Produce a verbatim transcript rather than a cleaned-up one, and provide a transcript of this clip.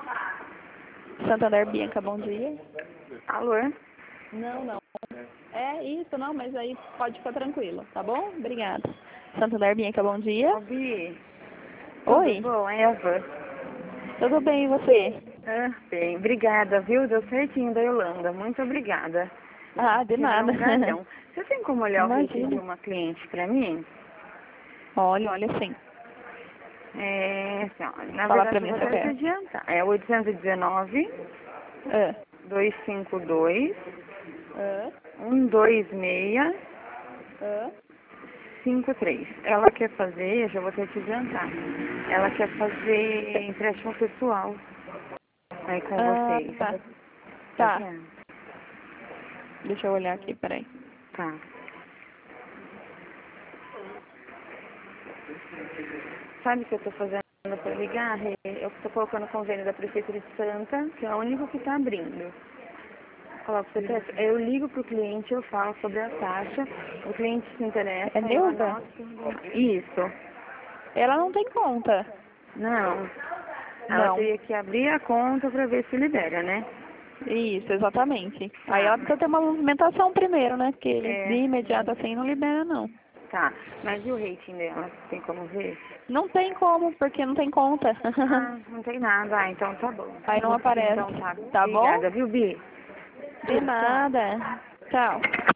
Santander Bianca, bom dia. Alô? Não, não. É isso, não, mas aí pode ficar tranquilo, tá bom? Obrigada. Santander Bianca, bom dia. Ô, Bi, Oi, tudo bom, Eva? tudo bem e você? Ah, bem, obrigada, viu? Deu certinho da Yolanda, muito obrigada. Ah, de Quebrou nada. um galhão. Você tem como olhar o rating de Imagina. uma cliente pra mim? Olha, olha sim. É, assim, ó, na Fala pra verdade eu mim vou se eu até te quero. adiantar. É oitocentos e dezenove, Ah, duzentos e cinquenta e dois, ah, cento e vinte e seis, ah. cinquenta e três. Ela quer fazer, já vou até te adiantar, ela quer fazer empréstimo pessoal aí com Ah, vocês. tá. Tá Tá. vendo? Deixa eu olhar aqui, peraí. Tá. Sabe o que eu tô fazendo para ligar, Rê? Eu tô colocando o convênio da Prefeitura de Santa, que é o único que tá abrindo. Coloco você teste. Eu ligo pro cliente, eu falo sobre a taxa, o cliente se interessa, É eu Neuza? anoto. Isso. Ela não tem conta. Não. Ela Não. teria que abrir a conta para ver se libera, né? Isso, exatamente. Aí Tá, ela precisa ter uma movimentação primeiro, né? Porque de é, imediato assim não libera, não. tá. Mas e o rating dela? Tem como ver? Não tem como, porque não tem conta. Ah, não tem nada. Ah, então tá bom. Aí não aparece. Então tá. Tá bom? Obrigada, viu, Bi? De Tchau. nada. Tchau.